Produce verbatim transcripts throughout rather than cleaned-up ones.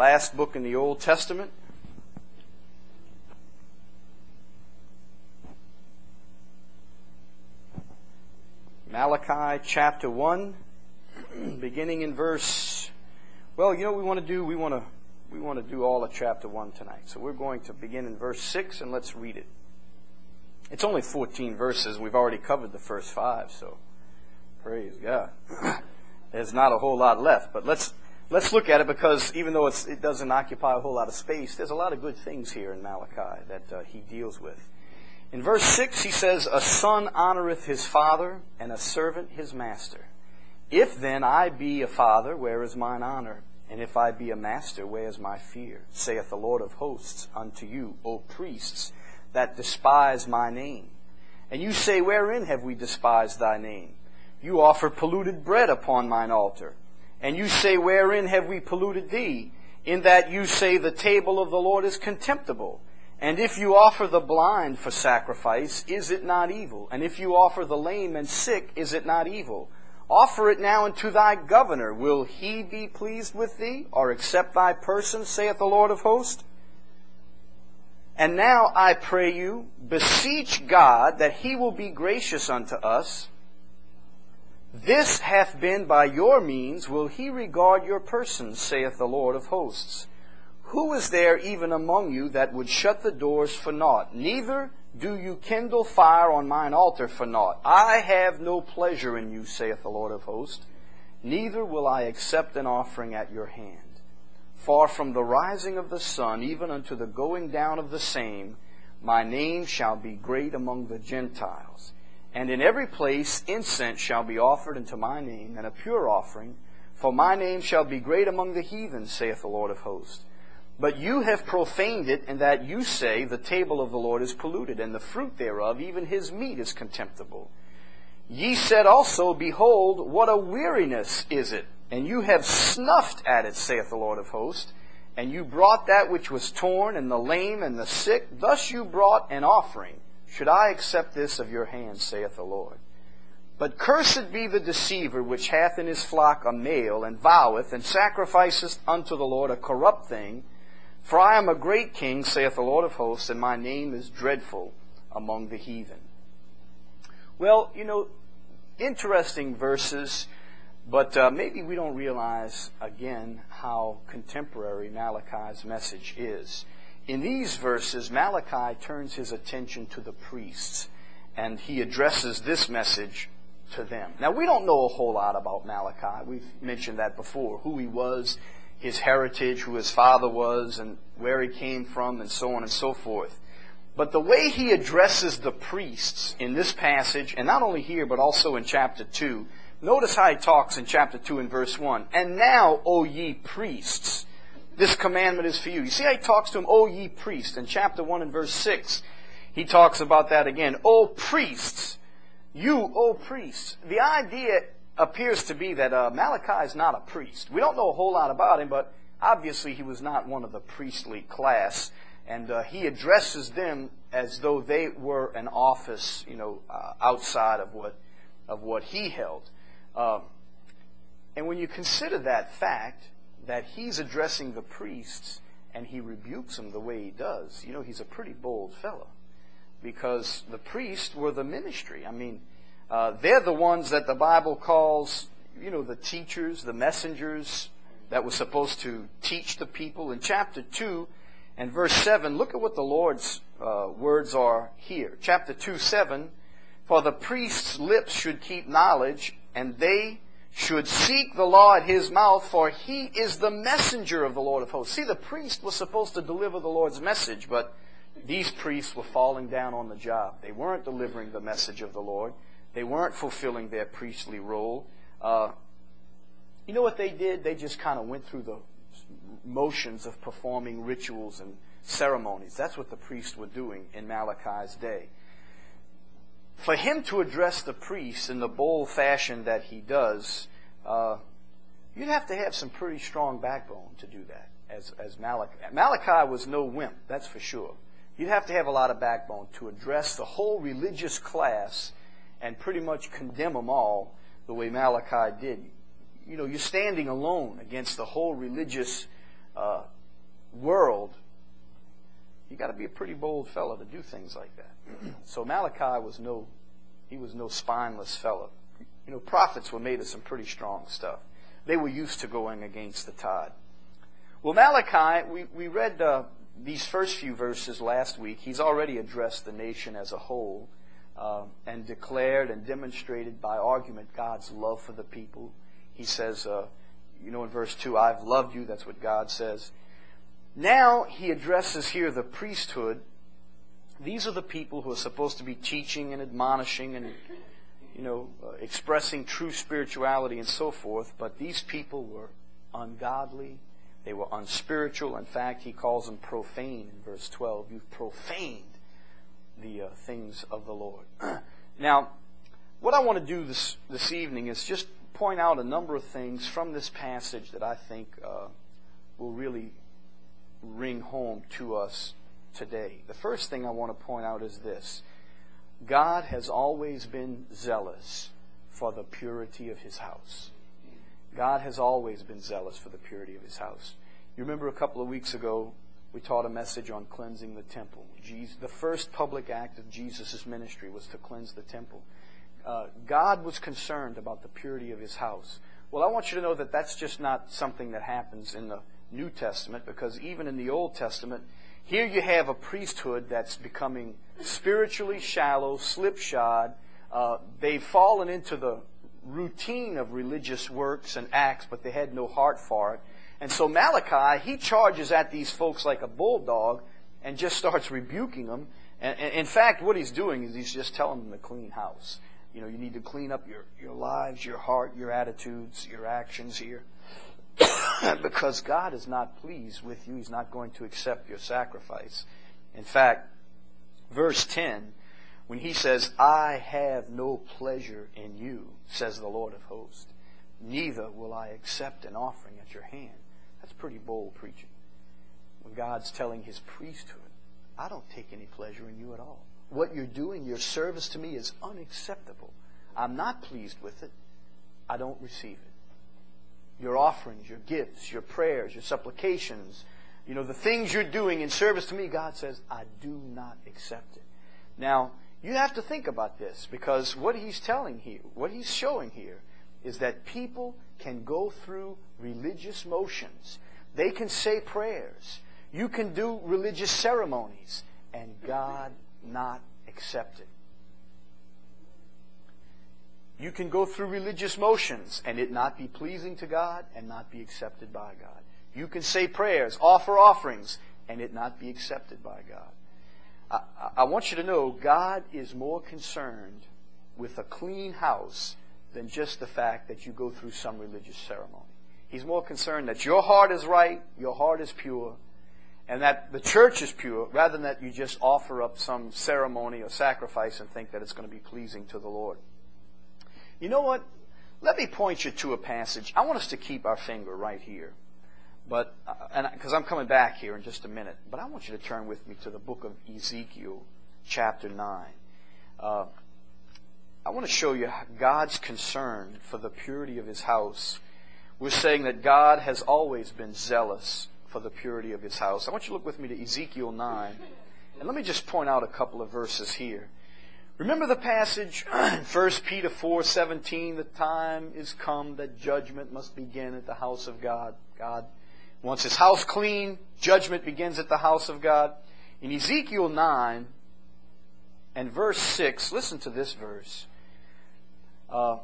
last book in the Old Testament. Malachi chapter one, beginning in verse, well, you know what we want to do? We want to we want to do all of chapter one tonight. So we're going to begin in verse six and let's read it. It's only fourteen verses. We've already covered the first five, so praise God. There's not a whole lot left, but let's let's look at it because even though it's, it doesn't occupy a whole lot of space, there's a lot of good things here in Malachi that uh, he deals with. In verse six, he says, "A son honoreth his father, and a servant his master. If then I be a father, where is mine honor? And if I be a master, where is my fear? Saith the Lord of hosts unto you, O priests, that despise my name. And you say, Wherein have we despised thy name? You offer polluted bread upon mine altar. And you say, Wherein have we polluted thee? In that you say, The table of the Lord is contemptible. And if you offer the blind for sacrifice, is it not evil? And if you offer the lame and sick, is it not evil? Offer it now unto thy governor. Will he be pleased with thee, or accept thy person, saith the Lord of hosts? And now I pray you, beseech God that he will be gracious unto us. This hath been by your means, will he regard your persons, saith the Lord of hosts. Who is there even among you that would shut the doors for naught? Neither do you kindle fire on mine altar for naught. I have no pleasure in you, saith the Lord of hosts. Neither will I accept an offering at your hand. For from the rising of the sun, even unto the going down of the same, my name shall be great among the Gentiles. And in every place incense shall be offered unto my name, and a pure offering. For my name shall be great among the heathen, saith the Lord of hosts. But you have profaned it, in that you say, The table of the Lord is polluted, and the fruit thereof, even his meat, is contemptible. Ye said also, Behold, what a weariness is it! And you have snuffed at it, saith the Lord of hosts. And you brought that which was torn, and the lame, and the sick. Thus you brought an offering. Should I accept this of your hand, saith the Lord? But cursed be the deceiver, which hath in his flock a male, and voweth, and sacrificeth unto the Lord a corrupt thing. For I am a great king, saith the Lord of hosts, and my name is dreadful among the heathen." Well, you know, interesting verses, but uh, maybe we don't realize, again, how contemporary Malachi's message is. In these verses, Malachi turns his attention to the priests, and he addresses this message to them. Now, we don't know a whole lot about Malachi. We've mentioned that before, who he was, his heritage, who his father was, and where he came from, and so on and so forth. But the way he addresses the priests in this passage, and not only here, but also in chapter two, notice how he talks in chapter two and verse one. "And now, O ye priests, this commandment is for you." You see how he talks to them, "O ye priests." In chapter one and verse six, he talks about that again. "O priests, you, O priests." The idea appears to be that uh, Malachi is not a priest. We don't know a whole lot about him, but obviously he was not one of the priestly class. And uh, he addresses them as though they were an office, you know, uh, outside of what of what he held. Uh, and when you consider that fact, that he's addressing the priests and he rebukes them the way he does, you know, he's a pretty bold fellow. Because the priests were the ministry. I mean, uh, they're the ones that the Bible calls, you know, the teachers, the messengers that were supposed to teach the people. In chapter two and verse seven, look at what the Lord's uh, words are here. Chapter two, seven, "For the priest's lips should keep knowledge, and they should seek the law at his mouth, for he is the messenger of the Lord of hosts." See, the priest was supposed to deliver the Lord's message, but these priests were falling down on the job. They weren't delivering the message of the Lord. They weren't fulfilling their priestly role. Uh, you know what they did? They just kind of went through the motions of performing rituals and ceremonies. That's what the priests were doing in Malachi's day. For him to address the priests in the bold fashion that he does, uh, you'd have to have some pretty strong backbone to do that. As, as Malachi. Malachi was no wimp, that's for sure. You'd have to have a lot of backbone to address the whole religious class and pretty much condemn them all the way Malachi did. You know, you're standing alone against the whole religious uh, world, you got to be a pretty bold fellow to do things like that. So Malachi was no, he was no spineless fellow. You know, prophets were made of some pretty strong stuff. They were used to going against the tide. Well, Malachi, we, we read uh, these first few verses last week. He's already addressed the nation as a whole uh, and declared and demonstrated by argument God's love for the people. He says, uh, you know, in verse two, I've loved you. That's what God says. Now he addresses here the priesthood. These are the people who are supposed to be teaching and admonishing and, you know, uh, expressing true spirituality and so forth. But these people were ungodly. They were unspiritual. In fact, he calls them profane in verse twelve. You've profaned the uh, things of the Lord. Now, what I want to do this, this evening is just point out a number of things from this passage that I think uh, will really ring home to us today. The first thing I want to point out is this. God has always been zealous for the purity of His house. God has always been zealous for the purity of His house. You remember a couple of weeks ago, we taught a message on cleansing the temple. Jesus, the first public act of Jesus' ministry was to cleanse the temple. Uh, God was concerned about the purity of His house. Well, I want you to know that that's just not something that happens in the New Testament, because even in the Old Testament, here you have a priesthood that's becoming spiritually shallow, slipshod. Uh, they've fallen into the routine of religious works and acts, but they had no heart for it. And so Malachi, he charges at these folks like a bulldog and just starts rebuking them. And, and in fact, what he's doing is he's just telling them to clean house. You know, you need to clean up your, your lives, your heart, your attitudes, your actions here. Because God is not pleased with you. He's not going to accept your sacrifice. In fact, verse ten, when he says, I have no pleasure in you, says the Lord of hosts, neither will I accept an offering at your hand. That's pretty bold preaching. When God's telling His priesthood, I don't take any pleasure in you at all. What you're doing, your service to me is unacceptable. I'm not pleased with it. I don't receive it. Your offerings, your gifts, your prayers, your supplications, you know, the things you're doing in service to me, God says, I do not accept it. Now, you have to think about this, because what He's telling here, what He's showing here, is that people can go through religious motions. They can say prayers. You can do religious ceremonies, and God not accept it. You can go through religious motions and it not be pleasing to God and not be accepted by God. You can say prayers, offer offerings, and it not be accepted by God. I, I want you to know God is more concerned with a clean house than just the fact that you go through some religious ceremony. He's more concerned that your heart is right, your heart is pure, and that the church is pure, rather than that you just offer up some ceremony or sacrifice and think that it's going to be pleasing to the Lord. You know what? Let me point you to a passage. I want us to keep our finger right here, but uh, and because I'm coming back here in just a minute. But I want you to turn with me to the book of Ezekiel, chapter nine. Uh, I want to show you God's concern for the purity of His house. We're saying that God has always been zealous for the purity of His house. I want you to look with me to Ezekiel nine, and let me just point out a couple of verses here. Remember the passage in First Peter four seventeen, the time is come that judgment must begin at the house of God. God wants His house clean. Judgment begins at the house of God. In Ezekiel nine and verse six, listen to this verse. Uh,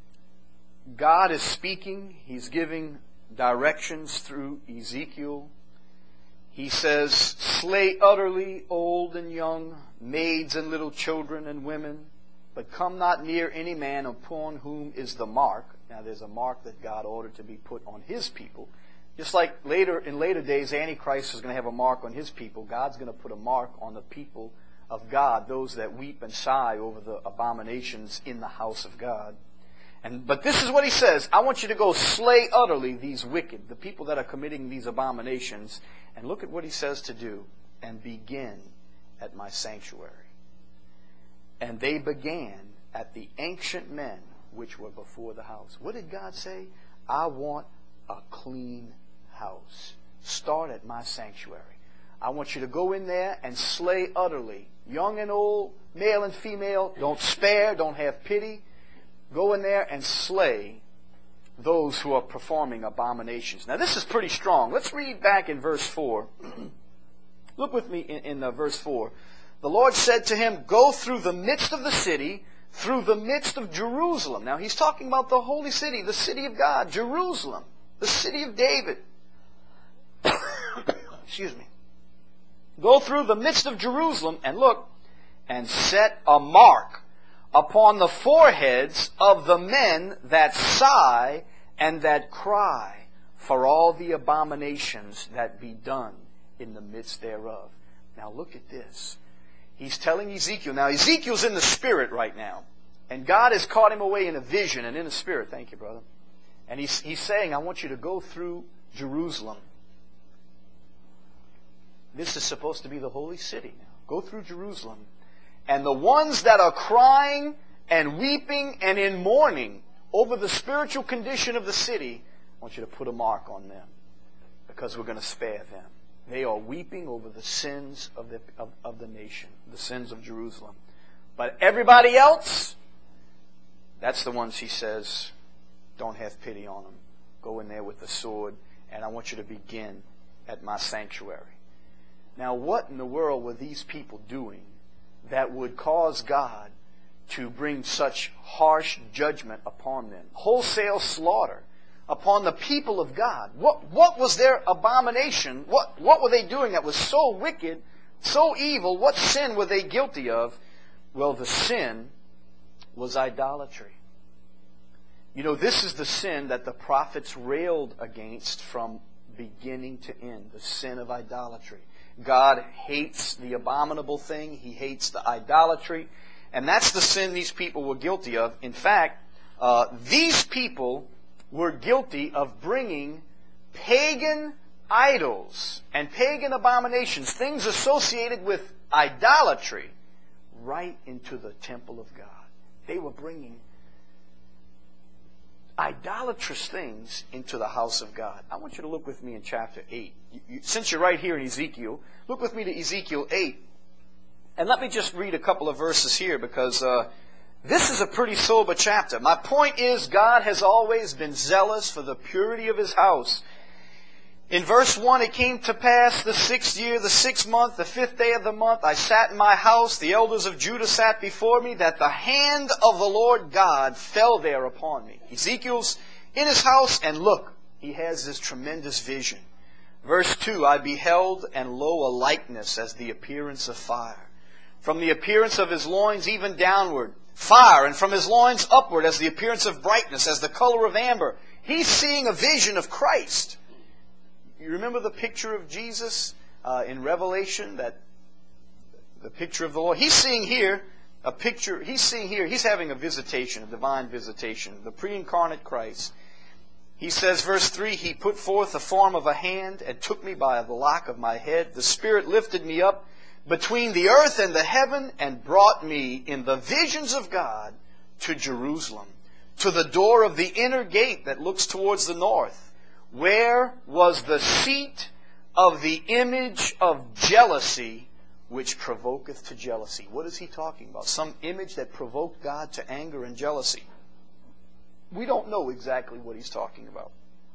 God is speaking. He's giving directions through Ezekiel. He says, slay utterly old and young, maids and little children and women, but come not near any man upon whom is the mark. Now there's a mark that God ordered to be put on His people. Just like later in later days, Antichrist is going to have a mark on his people. God's going to put a mark on the people of God, those that weep and sigh over the abominations in the house of God. And but this is what He says. I want you to go slay utterly these wicked, the people that are committing these abominations. And look at what He says to do. And begin at my sanctuary. And they began at the ancient men which were before the house. What did God say? I want a clean house. start at my sanctuary. I want you to go in there and slay utterly, young and old, male and female. Don't spare, don't have pity. Go in there and slay those who are performing abominations. Now this is pretty strong. Let's read back in verse four. Look with me in, in uh, verse four. The Lord said to him, go through the midst of the city, through the midst of Jerusalem. Now he's talking about the holy city, the city of God, Jerusalem, the city of David. Excuse me. Go through the midst of Jerusalem and look, and set a mark upon the foreheads of the men that sigh and that cry for all the abominations that be done in the midst thereof. Now look at this. He's telling Ezekiel. Now Ezekiel's in the spirit right now. And God has caught him away in a vision and in the spirit. Thank you, brother. And he's, he's saying, I want you to go through Jerusalem. This is supposed to be the holy city now. Go through Jerusalem. And the ones that are crying and weeping and in mourning over the spiritual condition of the city, I want you to put a mark on them, because we're going to spare them. They are weeping over the sins of the, of, of the nation, the sins of Jerusalem. But everybody else, that's the ones he says, don't have pity on them. Go in there with the sword, and I want you to begin at my sanctuary. Now, what in the world were these people doing that would cause God to bring such harsh judgment upon them? Wholesale slaughter upon the people of God. What, what was their abomination? What, what were they doing that was so wicked, so evil? What sin were they guilty of? Well, the sin was idolatry. You know, this is the sin that the prophets railed against from beginning to end, the sin of idolatry. God hates the abominable thing. He hates the idolatry. And that's the sin these people were guilty of. In fact, uh, these people were guilty of bringing pagan idols and pagan abominations, things associated with idolatry, right into the temple of God. They were bringing idolatrous things into the house of God. I want you to look with me in chapter eight. You, you, since you're right here in Ezekiel, look with me to Ezekiel eight. And let me just read a couple of verses here, because uh, this is a pretty sober chapter. My point is, God has always been zealous for the purity of His house. In verse one, it came to pass the sixth year, the sixth month, the fifth day of the month, I sat in my house, the elders of Judah sat before me, that the hand of the Lord God fell there upon me. Ezekiel's in his house, and look, he has this tremendous vision. Verse two, I beheld, and lo, a likeness as the appearance of fire. From the appearance of his loins even downward, fire, and from his loins upward as the appearance of brightness, as the color of amber. He's seeing a vision of Christ. You remember the picture of Jesus uh, in Revelation, that the picture of the Lord? He's seeing here a picture, he's seeing here, he's having a visitation, a divine visitation, the pre-incarnate Christ. He says, verse three, He put forth the form of a hand and took me by the lock of my head. The Spirit lifted me up between the earth and the heaven and brought me in the visions of God to Jerusalem, to the door of the inner gate that looks towards the north, where was the seat of the image of jealousy, which provoketh to jealousy. What is he talking about? Some image that provoked God to anger and jealousy. We don't know exactly what he's talking about.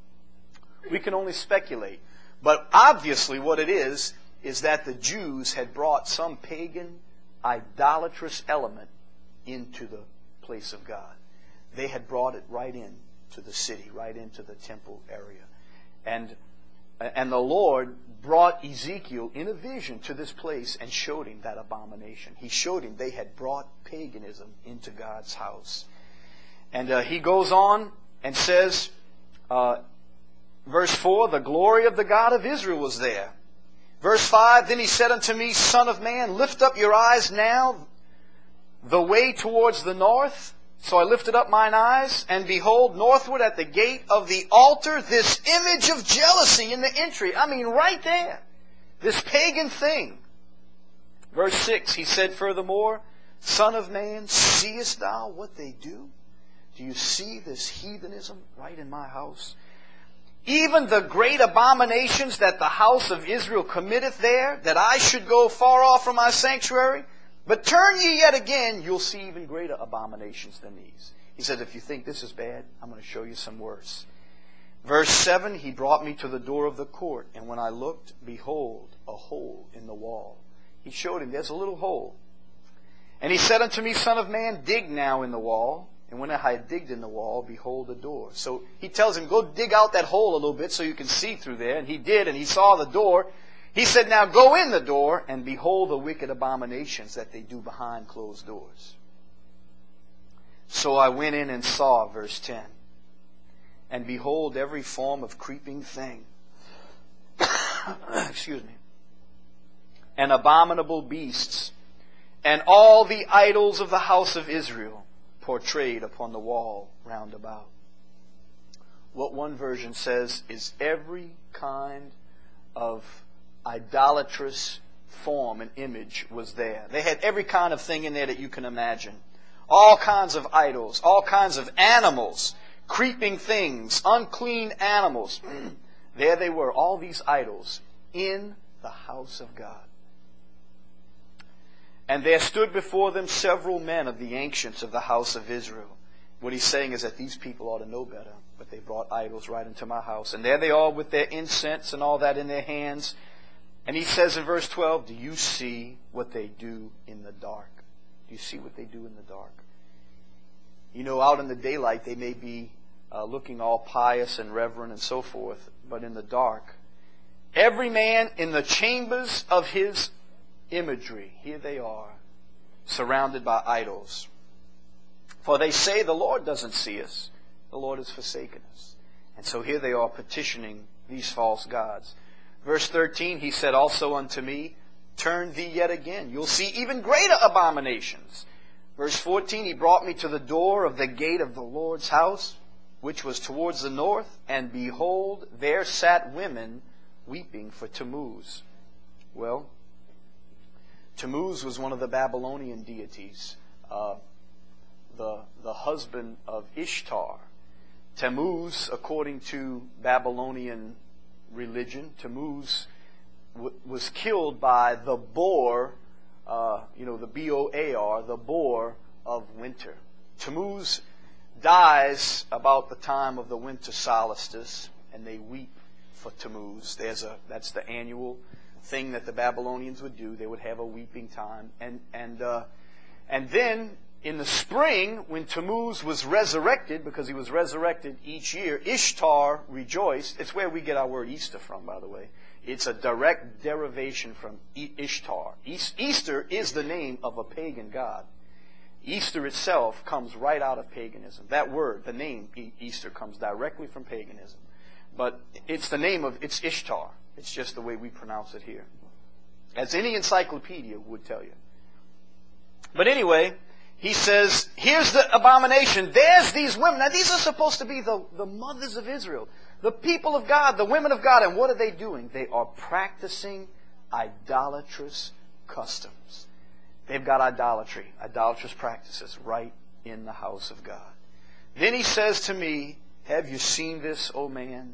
We can only speculate. But obviously what it is, is that the Jews had brought some pagan, idolatrous element into the place of God. They had brought it right in to the city, right into the temple area. And, and the Lord brought Ezekiel in a vision to this place and showed him that abomination. He showed him they had brought paganism into God's house. And uh, he goes on and says, uh, verse four, the glory of the God of Israel was there. Verse five, then he said unto me, Son of man, lift up your eyes now the way towards the north. So I lifted up mine eyes, and behold, northward at the gate of the altar, this image of jealousy in the entry. I mean, right there. This pagan thing. Verse six, he said furthermore, Son of man, seest thou what they do? Do you see this heathenism right in my house? even the great abominations that the house of Israel committeth there, that I should go far off from my sanctuary? But turn ye yet again, you'll see even greater abominations than these. He says, if you think this is bad, I'm going to show you some worse. Verse seven, he brought me to the door of the court, and when I looked, behold, a hole in the wall. He showed him, there's a little hole. And he said unto me, Son of man, dig now in the wall. And when I had digged in the wall, behold, a door. So he tells him, go dig out that hole a little bit so you can see through there. And he did, and he saw the door. He said, now go in the door, and behold the wicked abominations that they do behind closed doors. So I went in and saw, verse ten, and behold every form of creeping thing, excuse me, and abominable beasts, and all the idols of the house of Israel portrayed upon the wall round about. What one version says is every kind of idolatrous form and image was there. They had every kind of thing in there that you can imagine. All kinds of idols, all kinds of animals, creeping things, unclean animals. There they were, all these idols in the house of God. And there stood before them several men of the ancients of the house of Israel. What he's saying is that these people ought to know better, but they brought idols right into my house. And there they are with their incense and all that in their hands. And he says in verse twelve, do you see what they do in the dark? Do you see what they do in the dark? You know, out in the daylight, they may be uh, looking all pious and reverent and so forth, but in the dark, every man in the chambers of his imagery, here they are, surrounded by idols. For they say the Lord doesn't see us. The Lord has forsaken us. And so here they are petitioning these false gods. Verse thirteen, he said also unto me, turn thee yet again. You'll see even greater abominations. Verse fourteen, he brought me to the door of the gate of the Lord's house, which was towards the north, and behold, there sat women weeping for Tammuz. Well, Tammuz was one of the Babylonian deities, uh, the, the husband of Ishtar. Tammuz, according to Babylonian religion, Tammuz w- was killed by the boar, uh, you know, the B O A R, the boar of winter. Tammuz dies about the time of the winter solstice, and they weep for Tammuz. There's a, that's the annual thing that the Babylonians would do. They would have a weeping time. And, and, uh, and then in the spring, when Tammuz was resurrected, because he was resurrected each year, Ishtar rejoiced. It's where we get our word Easter from, by the way. It's a direct derivation from Ishtar. Easter is the name of a pagan god. Easter itself comes right out of paganism. That word, the name Easter, comes directly from paganism. But it's the name of, it's Ishtar. It's just the way we pronounce it here, as any encyclopedia would tell you. But anyway, he says, here's the abomination. There's these women. Now, these are supposed to be the, the mothers of Israel, the people of God, the women of God. And what are they doing? They are practicing idolatrous customs. They've got idolatry, idolatrous practices right in the house of God. Then he says to me, have you seen this, O man?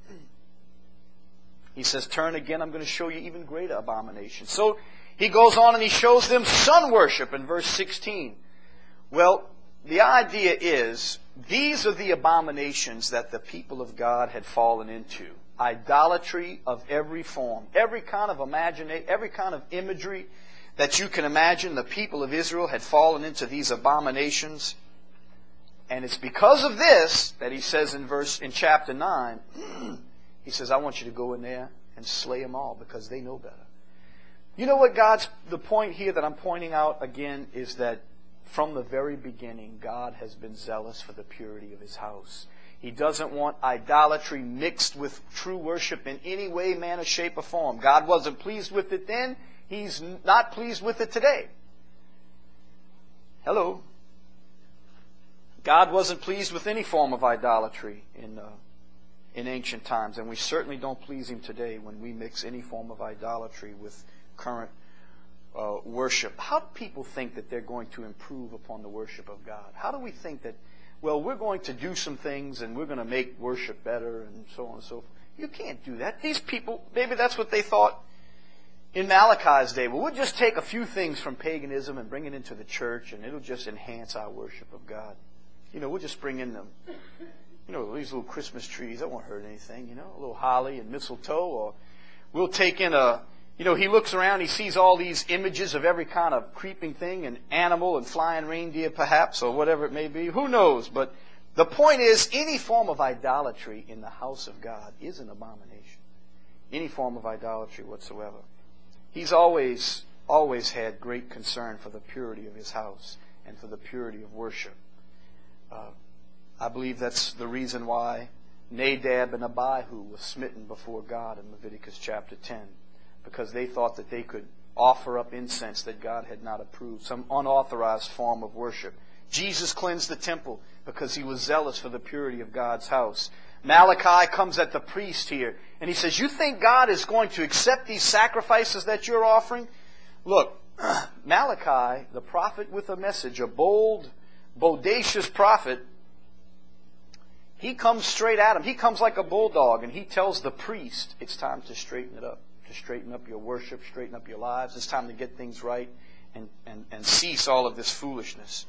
He says, turn again, I'm going to show you even greater abominations. So he goes on and he shows them sun worship in verse sixteen. Well, the idea is, these are the abominations that the people of God had fallen into. Idolatry of every form, every kind of imagination, every kind of imagery that you can imagine. The people of Israel had fallen into these abominations. And it's because of this that he says in verse, in chapter nine, he says, I want you to go in there and slay them all because they know better. You know what God's, the point here that I'm pointing out again is that from the very beginning, God has been zealous for the purity of His house. He doesn't want idolatry mixed with true worship in any way, manner, shape, or form. God wasn't pleased with it then. He's not pleased with it today. Hello. God wasn't pleased with any form of idolatry in uh, in ancient times, and we certainly don't please Him today when we mix any form of idolatry with current uh, worship. How do people think that they're going to improve upon the worship of God? How do we think that well, we're going to do some things and we're going to make worship better and so on and so forth. You can't do that. These people, maybe that's what they thought in Malachi's day. Well, we'll just take a few things from paganism and bring it into the church and it'll just enhance our worship of God. You know, we'll just bring in them, you know, these little Christmas trees. That won't hurt anything, you know, a little holly and mistletoe. Or we'll take in a, you know, he looks around, he sees all these images of every kind of creeping thing and animal and flying reindeer perhaps, or whatever it may be. Who knows? But the point is, any form of idolatry in the house of God is an abomination. Any form of idolatry whatsoever. He's always, always had great concern for the purity of his house and for the purity of worship. Uh, I believe that's the reason why Nadab and Abihu were smitten before God in Leviticus chapter ten. Because they thought that they could offer up incense that God had not approved, some unauthorized form of worship. Jesus cleansed the temple because he was zealous for the purity of God's house. Malachi comes at the priest here, and he says, you think God is going to accept these sacrifices that you're offering? Look, Malachi, the prophet with a message, a bold, bodacious prophet, he comes straight at him. He comes like a bulldog, and he tells the priest, it's time to straighten it up, to straighten up your worship, straighten up your lives. It's time to get things right and, and, and cease all of this foolishness.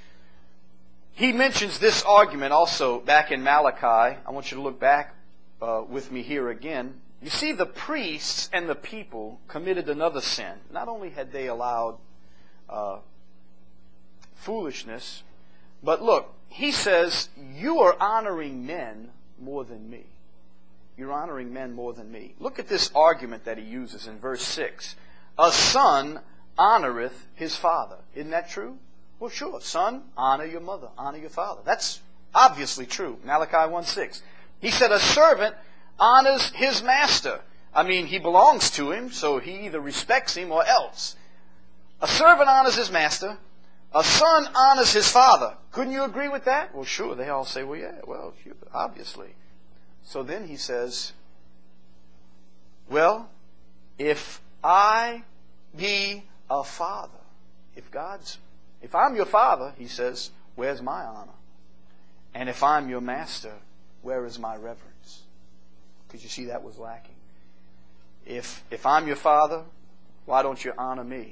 He mentions this argument also back in Malachi. I want you to look back uh, with me here again. You see, the priests and the people committed another sin. Not only had they allowed uh, foolishness, but look, he says, you are honoring men more than me. You're honoring men more than me. Look at this argument that he uses in verse six. A son honoreth his father. Isn't that true? Well, sure. Son, honor your mother. Honor your father. That's obviously true. Malachi one six. He said a servant honors his master. I mean, he belongs to him, so he either respects him or else. A servant honors his master. A son honors his father. Couldn't you agree with that? Well, sure. They all say, well, yeah, well, obviously. So then he says, well, if I be a father, if God's, if I'm your father, he says, where's my honor? And if I'm your master, where is my reverence? Because you see, that was lacking. If, if I'm your father, why don't you honor me?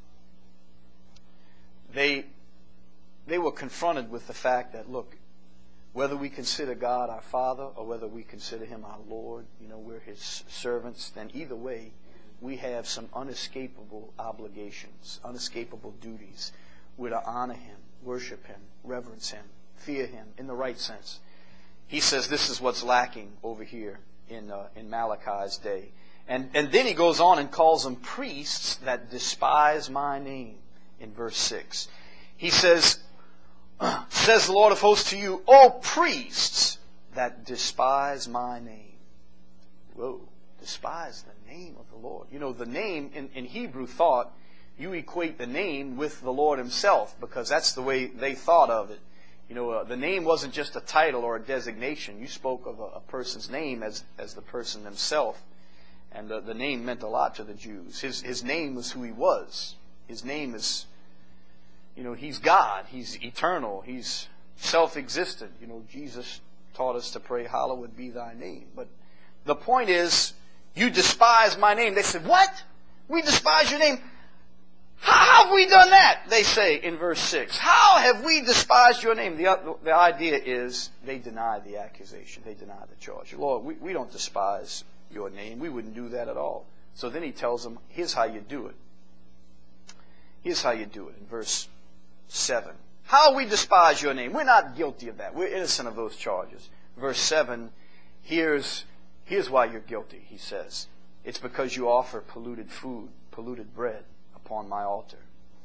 They, they were confronted with the fact that, look, whether we consider God our Father or whether we consider Him our Lord, you know, we're His servants, then either way, we have some unescapable obligations, unescapable duties. We're to honor Him, worship Him, reverence Him, fear Him in the right sense. He says this is what's lacking over here in uh, in Malachi's day. And, and then he goes on and calls them priests that despise my name in verse six. He says, says the Lord of hosts to you, O priests that despise my name. Whoa, despise the name of the Lord. You know, the name in, in Hebrew thought, you equate the name with the Lord Himself because that's the way they thought of it. You know, uh, the name wasn't just a title or a designation. You spoke of a, a person's name as, as the person himself. And the, the name meant a lot to the Jews. His, his name was who He was. His name is, you know, He's God. He's eternal. He's self-existent. You know, Jesus taught us to pray, hallowed be thy name. But the point is, you despise my name. They said, what? We despise your name? How have we done that? They say in verse six. How have we despised your name? The, the idea is they deny the accusation. They deny the charge. Lord, we, we don't despise your name. We wouldn't do that at all. So then he tells them, here's how you do it. Here's how you do it in verse seven. How we despise your name. We're not guilty of that. We're innocent of those charges. Verse seven, here's, here's why you're guilty, he says. It's because you offer polluted food, polluted bread upon my altar.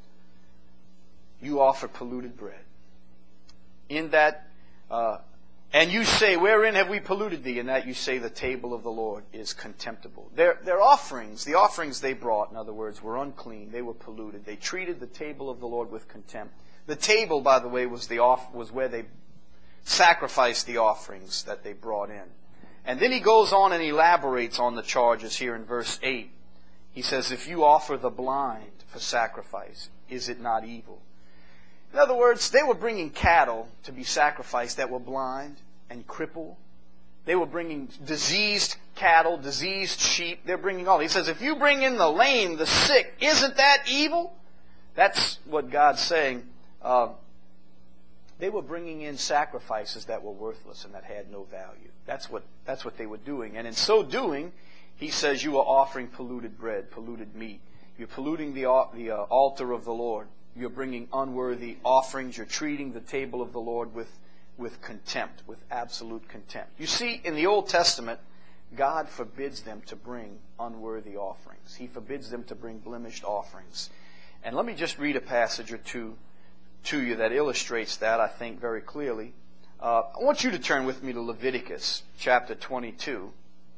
You offer polluted bread. In that, uh, and you say, wherein have we polluted thee? In that you say the table of the Lord is contemptible. Their, their offerings, the offerings they brought, in other words, were unclean. They were polluted. They treated the table of the Lord with contempt. The table, by the way, was the off, was where they sacrificed the offerings that they brought in. And then he goes on and elaborates on the charges here in verse eight. He says, if you offer the blind for sacrifice, is it not evil? In other words, they were bringing cattle to be sacrificed that were blind and crippled. They were bringing diseased cattle, diseased sheep. They're bringing all. He says, if you bring in the lame, the sick, isn't that evil? That's what God's saying. Uh, they were bringing in sacrifices that were worthless and that had no value. That's what, that's what they were doing. And in so doing, he says you are offering polluted bread, polluted meat. You're polluting the, the uh, altar of the Lord. You're bringing unworthy offerings. You're treating the table of the Lord with with contempt, with absolute contempt. You see, in the Old Testament, God forbids them to bring unworthy offerings. He forbids them to bring blemished offerings. And let me just read a passage or two to you that illustrates that, I think, very clearly. Uh, I want you to turn with me to Leviticus chapter twenty-two.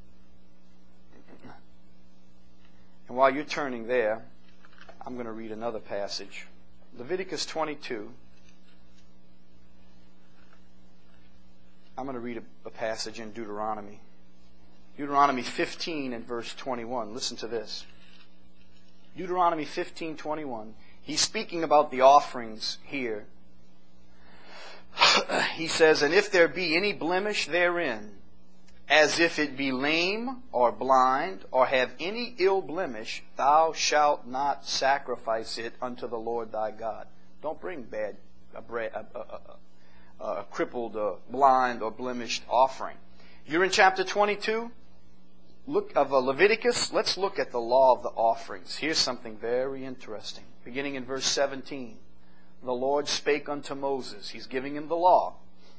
And while you're turning there, I'm going to read another passage. Leviticus twenty-two. I'm going to read a, a passage in Deuteronomy. Deuteronomy fifteen and verse twenty-one. Listen to this. Deuteronomy fifteen twenty-one. He's speaking about the offerings here. He says, and if there be any blemish therein, as if it be lame or blind or have any ill blemish, thou shalt not sacrifice it unto the Lord thy God. Don't bring bad, a, bread, a, a, a, a crippled, uh, blind, or blemished offering. You're in chapter twenty-two look of uh, Leviticus. Let's look at the law of the offerings. Here's something very interesting. Beginning in verse seventeen. The Lord spake unto Moses. He's giving him the law.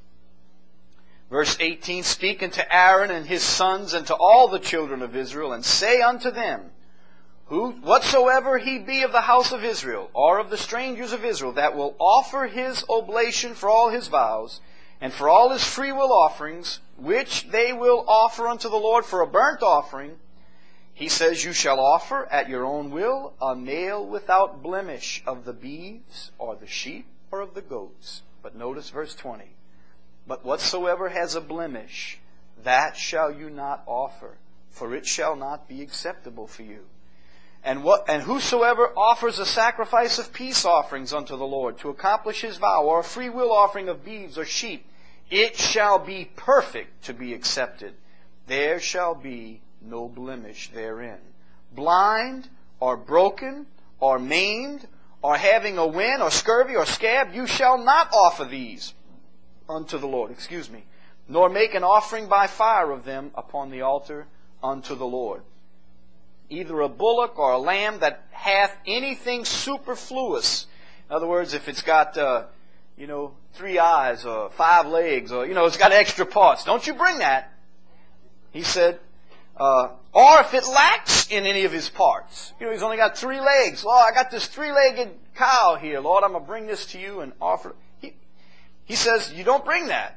Verse eighteen, speak unto Aaron and his sons and to all the children of Israel, and say unto them, Who, whatsoever he be of the house of Israel, or of the strangers of Israel, that will offer his oblation for all his vows, and for all his freewill offerings, which they will offer unto the Lord for a burnt offering, he says, you shall offer at your own will a male without blemish of the beeves, or the sheep, or of the goats. But notice verse twenty. But whatsoever has a blemish, that shall you not offer, for it shall not be acceptable for you. And what and whosoever offers a sacrifice of peace offerings unto the Lord to accomplish his vow, or a free will offering of beeves or sheep, it shall be perfect to be accepted. There shall be no blemish therein. Blind, or broken, or maimed, or having a wen, or scurvy, or scab, you shall not offer these unto the Lord, excuse me, nor make an offering by fire of them upon the altar unto the Lord. Either a bullock or a lamb that hath anything superfluous. In other words, if it's got, uh, you know, three eyes or five legs, or, you know, it's got extra parts, don't you bring that. He said, uh, or if it lacks in any of his parts. You know, he's only got three legs. Lord, I got this three-legged cow here. Lord, I'm going to bring this to you and offer. He, he says, you don't bring that.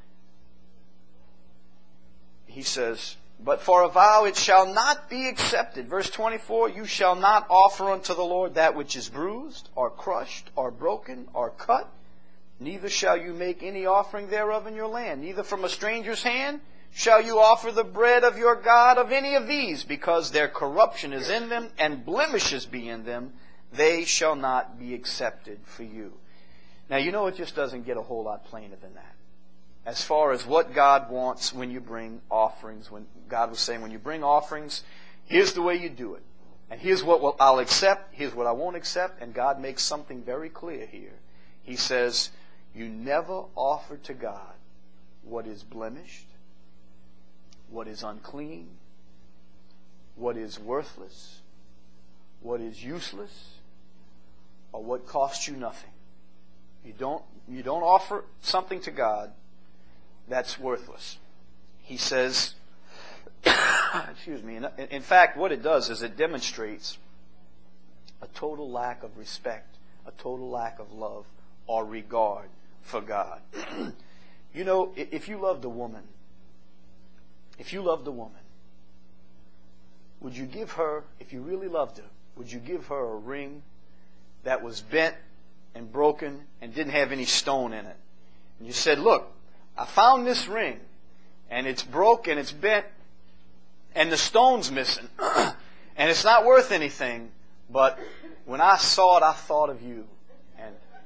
He says, but for a vow it shall not be accepted. Verse twenty-four, you shall not offer unto the Lord that which is bruised, or crushed, or broken, or cut. Neither shall you make any offering thereof in your land. Neither from a stranger's hand shall you offer the bread of your God of any of these, because their corruption is in them, and blemishes be in them. They shall not be accepted for you. Now, you know, it just doesn't get a whole lot plainer than that. As far as what God wants when you bring offerings, when God was saying, when you bring offerings, here's the way you do it. And here's what will, I'll accept, here's what I won't accept, and God makes something very clear here. He says, you never offer to God what is blemished, what is unclean, what is worthless, what is useless, or what costs you nothing. You don't, you don't offer something to God that's worthless. He says, excuse me, in, in fact, what it does is it demonstrates a total lack of respect, a total lack of love or regard for God. You know, if you loved a woman, if you loved a woman, would you give her, if you really loved her, would you give her a ring that was bent and broken and didn't have any stone in it? And you said, look, I found this ring, and it's broke and it's bent, and the stone's missing, and it's not worth anything, but when I saw it, I thought of you, and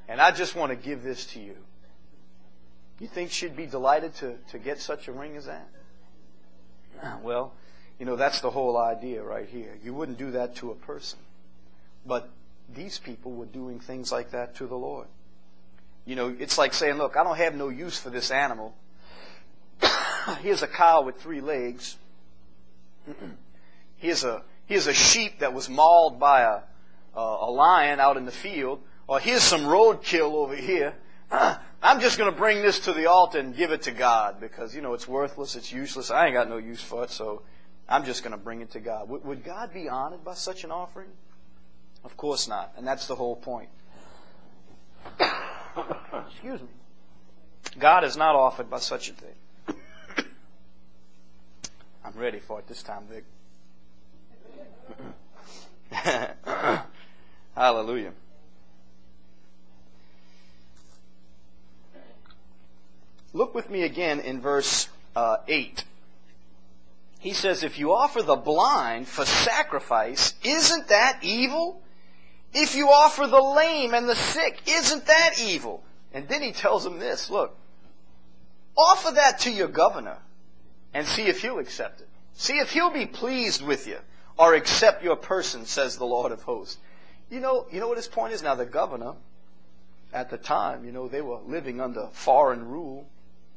and I just want to give this to you. You think she'd be delighted to, to get such a ring as that? Well, you know, that's the whole idea right here. You wouldn't do that to a person. But these people were doing things like that to the Lord. You know, it's like saying, look, I don't have no use for this animal. Here's a cow with three legs. Here's a here's a sheep that was mauled by a, a, a lion out in the field. Or here's some roadkill over here. I'm just going to bring this to the altar and give it to God because, you know, it's worthless, it's useless. I ain't got no use for it, so I'm just going to bring it to God. Would, would God be honored by such an offering? Of course not. And that's the whole point. Excuse me. God is not offered by such a thing. I'm ready for it this time, Vic. Hallelujah. Look with me again in verse uh, eight. He says, if you offer the blind for sacrifice, isn't that evil? If you offer the lame and the sick, isn't that evil? And then he tells them this, look, offer that to your governor and see if he'll accept it. See if he'll be pleased with you or accept your person, says the Lord of hosts. You know, you know what his point is? Now, the governor, at the time, you know, they were living under foreign rule.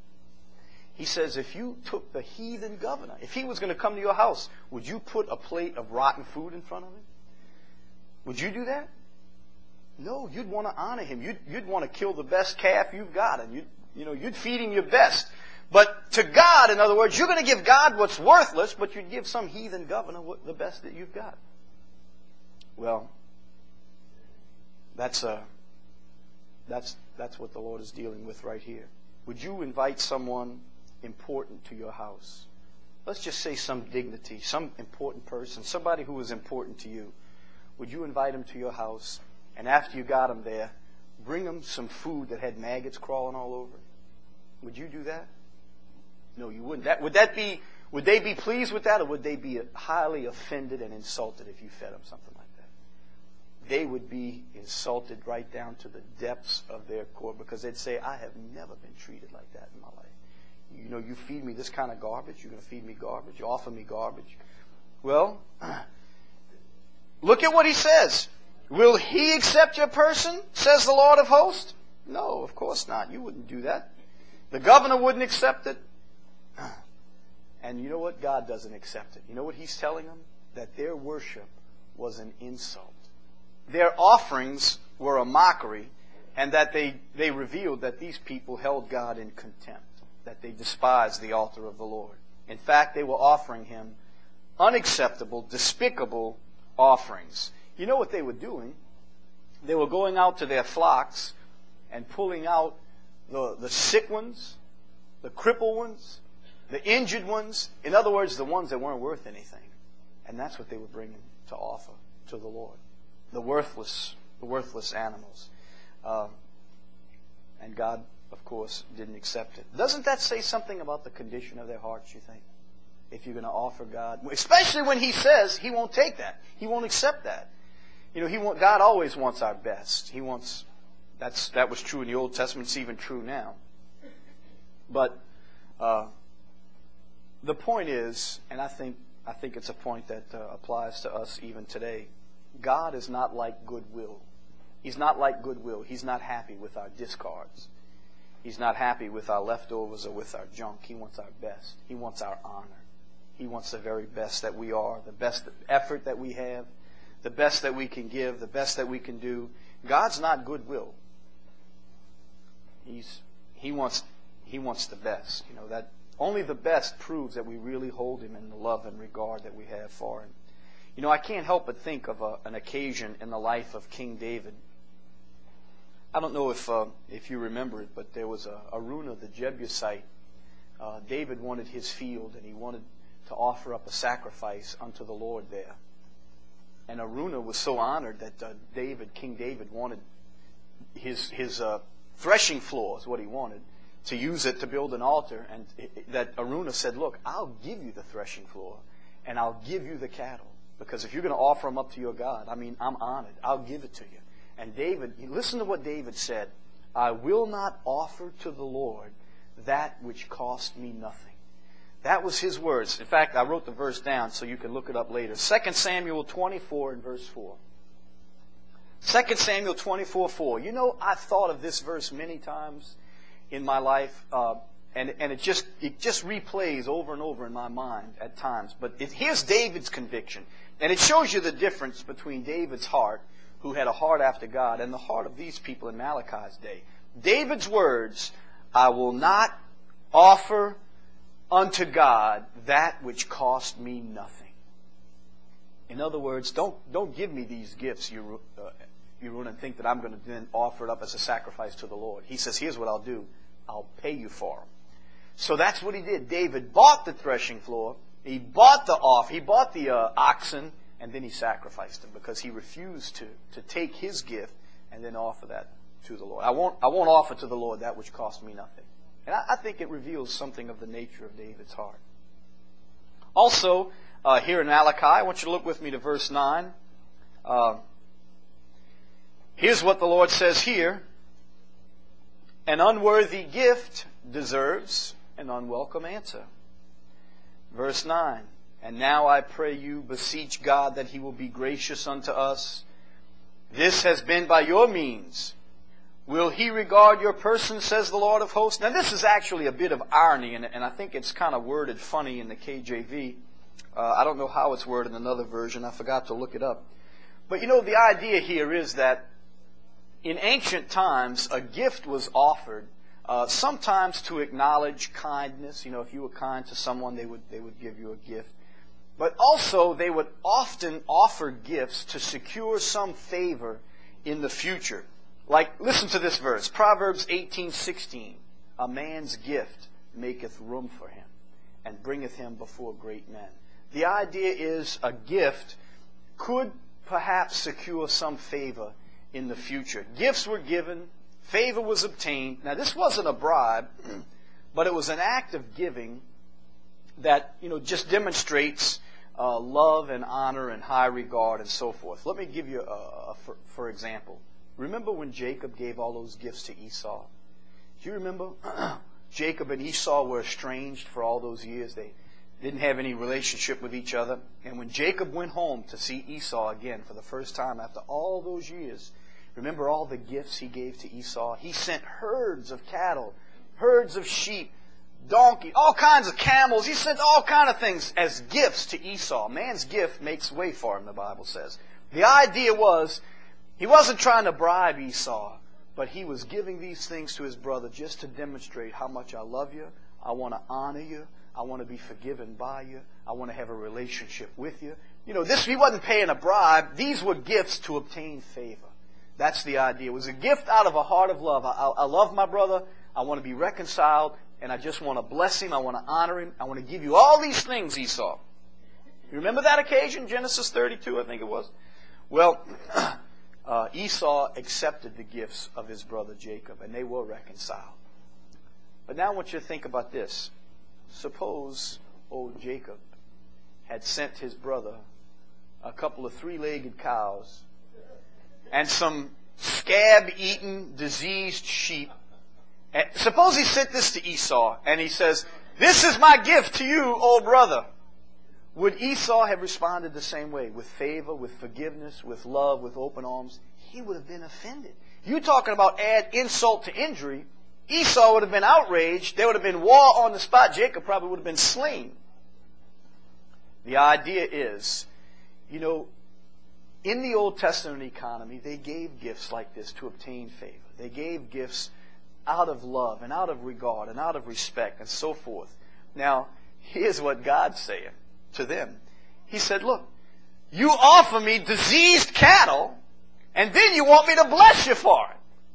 He says, if you took the heathen governor, if he was going to come to your house, would you put a plate of rotten food in front of him? Would you do that? No, you'd want to honor him. You'd, you'd want to kill the best calf you've got, and you'd, you know, you'd feed him your best. But to God, in other words, you're going to give God what's worthless, but you'd give some heathen governor what, the best that you've got. Well, that's uh, that's that's what the Lord is dealing with right here. Would you invite someone important to your house? Let's just say some dignity, some important person, somebody who is important to you. Would you invite him to your house, and after you got him there, bring him some food that had maggots crawling all over it? Would you do that? No, you wouldn't. That, would that be? Would they be pleased with that, or would they be highly offended and insulted if you fed them something like that? They would be insulted right down to the depths of their core because they'd say, I have never been treated like that in my life. You know, you feed me this kind of garbage, you're going to feed me garbage, you offer me garbage. Well, look at what he says. Will he accept your person, says the Lord of hosts? No, of course not. You wouldn't do that. The governor wouldn't accept it. And you know what? God doesn't accept it. You know what he's telling them? That their worship was an insult. Their offerings were a mockery, and that they, they revealed that these people held God in contempt, that they despised the altar of the Lord. In fact, they were offering him unacceptable, despicable offerings. You know what they were doing? They were going out to their flocks and pulling out the, the sick ones, the crippled ones, the injured ones. In other words, the ones that weren't worth anything. And that's what they were bringing to offer to the Lord. The worthless, the worthless animals. Uh, and God, of course, didn't accept it. Doesn't that say something about the condition of their hearts, you think? If you're going to offer God, especially when he says he won't take that. He won't accept that. You know, he want, God always wants our best. He wants, that's, that was true in the Old Testament. It's even true now. But uh, the point is, and I think, I think it's a point that uh, applies to us even today, God is not like Goodwill. He's not like Goodwill. He's not happy with our discards. He's not happy with our leftovers or with our junk. He wants our best. He wants our honor. He wants the very best that we are, the best effort that we have, the best that we can give, the best that we can do. God's not Goodwill. He's he wants he wants the best. You know, that only the best proves that we really hold him in the love and regard that we have for him. You know, I can't help but think of a, an occasion in the life of King David. I don't know if uh, if you remember it, but there was a Araunah the Jebusite. Uh, David wanted his field, and he wanted to offer up a sacrifice unto the Lord there. And Araunah was so honored that uh, David, King David, wanted his his uh, threshing floor, is what he wanted, to use it to build an altar. And it, that Araunah said, look, I'll give you the threshing floor, and I'll give you the cattle. Because if you're going to offer them up to your God, I mean, I'm honored. I'll give it to you. And David, listen to what David said. I will not offer to the Lord that which cost me nothing. That was his words. In fact, I wrote the verse down so you can look it up later. Second Samuel twenty-four and verse four. Second Samuel twenty-four four. You know, I've thought of this verse many times in my life, uh, and, and it just it just replays over and over in my mind at times. But it, here's David's conviction. And it shows you the difference between David's heart, who had a heart after God, and the heart of these people in Malachi's day. David's words, I will not offer unto God that which cost me nothing. In other words, don't don't give me these gifts, you uh, you run and think that I'm going to then offer it up as a sacrifice to the Lord. He says, here's what I'll do. I'll pay you for them. So that's what he did. David bought the threshing floor. He bought the off. He bought the uh, oxen, and then he sacrificed them because he refused to to take his gift and then offer that to the Lord. I won't I won't offer to the Lord that which cost me nothing. And I, I think it reveals something of the nature of David's heart. Also, uh, here in Malachi, I want you to look with me to verse nine. Uh, here's what the Lord says here. An unworthy gift deserves an unwelcome answer. Verse nine. And now I pray you, beseech God that he will be gracious unto us. This has been by your means. Will he regard your person, says the Lord of hosts? Now this is actually a bit of irony, and, and I think it's kind of worded funny in the K J V. Uh, I don't know how it's worded in another version. I forgot to look it up. But you know, the idea here is that in ancient times, a gift was offered, uh, sometimes to acknowledge kindness. You know, if you were kind to someone, they would they would give you a gift. But also, they would often offer gifts to secure some favor in the future. Like, listen to this verse, Proverbs eighteen sixteen. A man's gift maketh room for him, and bringeth him before great men. The idea is a gift could perhaps secure some favor in the future. Gifts were given, favor was obtained. Now, this wasn't a bribe, but it was an act of giving that, you know, just demonstrates uh, love and honor and high regard and so forth. Let me give you a, a for, for example. Remember when Jacob gave all those gifts to Esau? Do you remember? Jacob and Esau were estranged for all those years. They didn't have any relationship with each other. And when Jacob went home to see Esau again for the first time after all those years, remember all the gifts he gave to Esau? He sent herds of cattle, herds of sheep, donkey, all kinds of camels. He sent all kinds of things as gifts to Esau. Man's gift makes way for him, the Bible says. The idea was, he wasn't trying to bribe Esau, but he was giving these things to his brother just to demonstrate how much I love you, I want to honor you, I want to be forgiven by you, I want to have a relationship with you. You know, this, he wasn't paying a bribe. These were gifts to obtain favor. That's the idea. It was a gift out of a heart of love. I, I, I love my brother, I want to be reconciled, and I just want to bless him, I want to honor him, I want to give you all these things, Esau. You remember that occasion, Genesis thirty-two, I think it was? Well, Uh, Esau accepted the gifts of his brother Jacob, and they were reconciled. But now I want you to think about this. Suppose old Jacob had sent his brother a couple of three-legged cows and some scab-eaten, diseased sheep. And suppose he sent this to Esau, and he says, this is my gift to you, old brother. Would Esau have responded the same way, with favor, with forgiveness, with love, with open arms? He would have been offended. You talking about add insult to injury, Esau would have been outraged. There would have been war on the spot. Jacob probably would have been slain. The idea is, you know, in the Old Testament economy, they gave gifts like this to obtain favor. They gave gifts out of love and out of regard and out of respect and so forth. Now, here's what God's saying to them. He said, look, you offer me diseased cattle, and then you want me to bless you for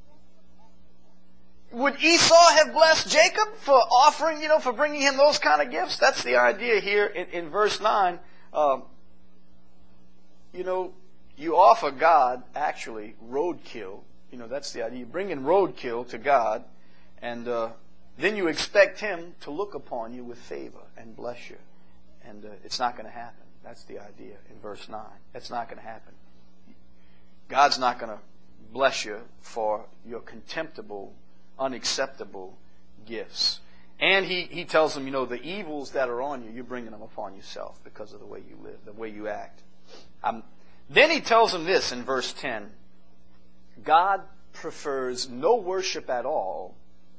it. Would Esau have blessed Jacob for offering, you know, for bringing him those kind of gifts? That's the idea here in, in verse nine. Um, you know, you offer God, actually, roadkill. You know, that's the idea. You bring in roadkill to God, and uh, then you expect Him to look upon you with favor and bless you. And uh, it's not going to happen. That's the idea in verse nine. That's not going to happen. God's not going to bless you for your contemptible, unacceptable gifts. And he, he tells them, you know, the evils that are on you, you're bringing them upon yourself because of the way you live, the way you act. Um, then he tells them this in verse ten. God prefers no worship at all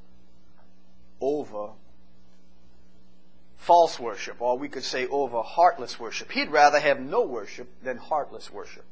over false worship, or we could say over heartless worship. He'd rather have no worship than heartless worship.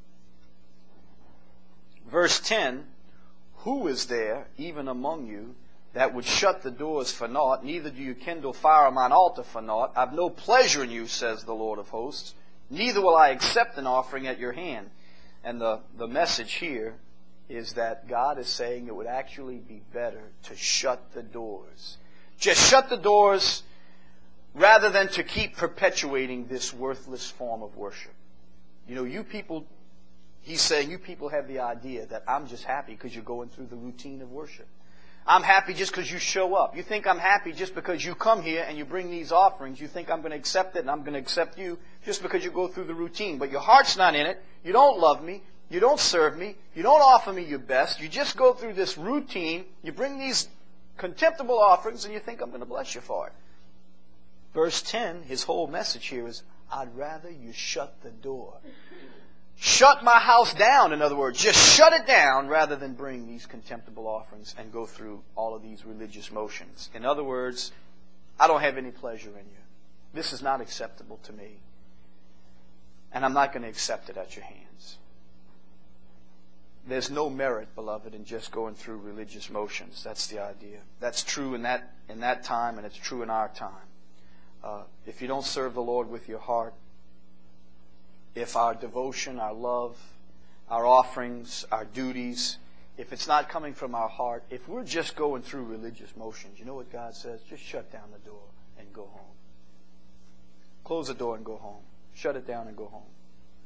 Verse ten, who is there, even among you, that would shut the doors for naught? Neither do you kindle fire on mine altar for naught. I've no pleasure in you, says the Lord of hosts. Neither will I accept an offering at your hand. And the, the message here is that God is saying it would actually be better to shut the doors. Just shut the doors rather than to keep perpetuating this worthless form of worship. You know, you people, he's saying you people have the idea that I'm just happy because you're going through the routine of worship. I'm happy just because you show up. You think I'm happy just because you come here and you bring these offerings. You think I'm going to accept it and I'm going to accept you just because you go through the routine. But your heart's not in it. You don't love me. You don't serve me. You don't offer me your best. You just go through this routine. You bring these contemptible offerings and you think I'm going to bless you for it. Verse ten, his whole message here is, I'd rather you shut the door. Shut my house down, in other words. Just shut it down rather than bring these contemptible offerings and go through all of these religious motions. In other words, I don't have any pleasure in you. This is not acceptable to me. And I'm not going to accept it at your hands. There's no merit, beloved, in just going through religious motions. That's the idea. That's true in that, in that time, and it's true in our time. Uh, if you don't serve the Lord with your heart, if our devotion, our love, our offerings, our duties, if it's not coming from our heart, if we're just going through religious motions, you know what God says? Just shut down the door and go home. Close the door and go home. Shut it down and go home.